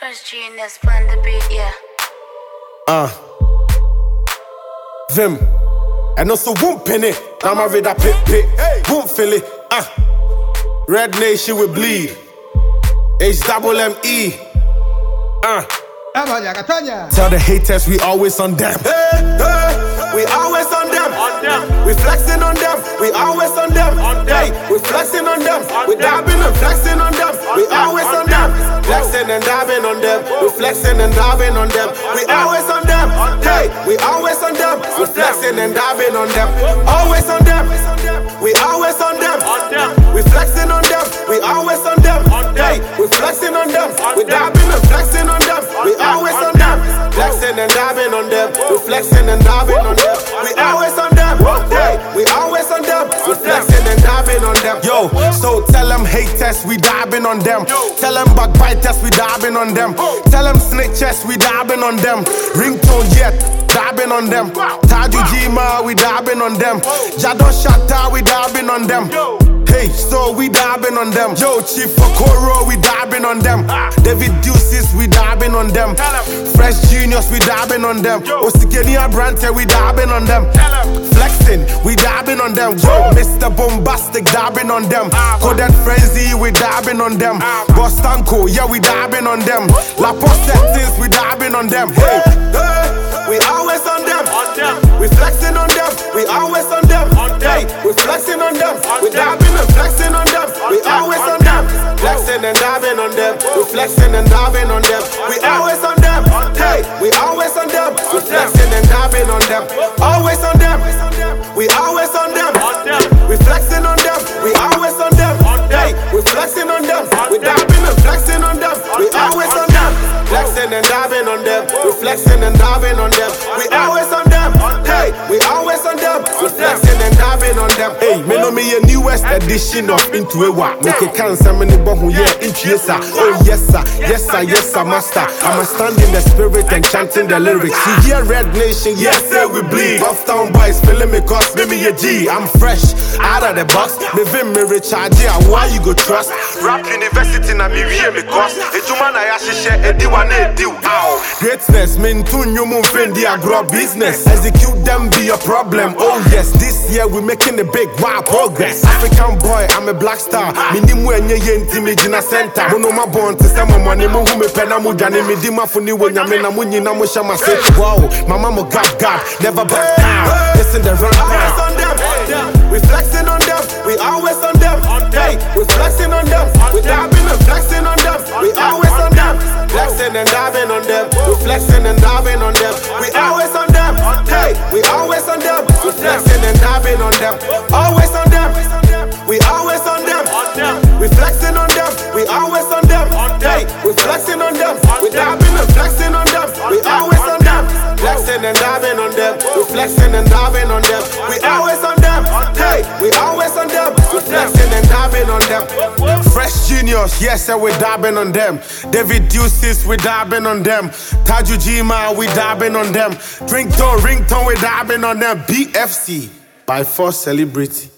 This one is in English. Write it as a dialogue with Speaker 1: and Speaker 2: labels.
Speaker 1: Fresh Genius, plan the beat, yeah.
Speaker 2: Vim. And also won't pin it. Now my radar pit. Won't feel it. Red Nation will bleed. HMME. Tell the haters we always on them. We always on them. We flexing on them. We always on them. Hey, we flexing on them. We dabbing and flexing on them. We always on them. Flexing and dabbing on them. We flexing and dabbing on them. We always on them. Hey, we always on them. We flexing and dabbing on them. Always on them. We always on them. We flexing on them. We always on them. Hey, we flexing on them. We dabbing and flexing on them. We always on them. Flexing and dabbing on them. We flexing and dabbing on them. We always on them. Hey, we always on them. We flexing and dabbing on them. Yo, so tell them haters we dabbing on them. Tell them backbiters we dabbing on them. Tell them snitches we dabbing on them. Ringtone yet dabbing on them. Taju Jima we dabbing on them. Jadon Shatta we dabbing on them. Hey, so we dabbing on them. Joe Chief Okoro, we dabbing on them. David Deuces, we dabbing on them. Fresh Genius, we dabbing on them. Osikenia Brante, we dabbing on them. Flexing, we dabbing on them. Joe, Mr. Bombastic, dabbing on them. Coded Frenzy, we dabbing on them. Bostanko, yeah, we dabbing on them. La Settings, we dabbing on them. Hey, we always on them. We flexing on them. We always on them. Hey, we flexing on them. We dabbing and flexing on them. We always on them. Flexing and dabbing on them. We flexing and dabbing on them. We always on them. Hey, we always on them. We flexing and dabbing on them. Always on them. We always on them. We flexing on them. We always on them. Hey, we flexing on them. We dabbing and flexing on them. We always on them. Flexing and dabbing on them. We flexing and dabbing on them. We always on them. Hey, we always on them. We flexing and dabbing on them. Hey, me know me a newest edition of Into a Wa. Make a cancer, many bohu yeah, into yes sir. Oh yes sir, yes sir, yes sir, master. I'm a stand in the spirit and chanting the lyrics. You hear Red Nation, yes sir, we bleed. Buff Town boys feeling me cause me a G. I'm fresh out of the box. Me vim me recharge yeah, why you go trust? Rap University na me hear me cause. Ejuma na ya shishe ediwa na ediw. Greatness mean to new moon fendi agro business. Execute them be a problem. Oh yes, this year we making a big wild progress. African boy, I'm a black star. Minimu enye yenti me jina center. Mono ma born to say my money mo hu me pena mu dwane me di mafuni wo nyame na mu nyina mo hya ma say. Wow, mama mo God, never back down. Listen the run on them. We flexing on them. We always on them. Hey, we flexing on them. We dabbing and flexing on them. We always on them. Flexing and dabbing on them. We flexing and dabbing on them. We always on them. Hey, we always on them. We flexing and dabbing on them. Always on them. We always on them. We flexing on them. We always on them. Hey, we flexing on them. We dabbing and flexing on them. We always on them. Flexing and dabbing on them. We flexing and dabbing on them. We always on them. Hey, we always on them. We flexing and dabbing on them. Fresh Genius, yes, sir, we dabbing on them. David Deuces, we dabbing on them. Taju Jima, we dabbing on them. Ringtone, we dabbing on them. BFC, by force celebrity.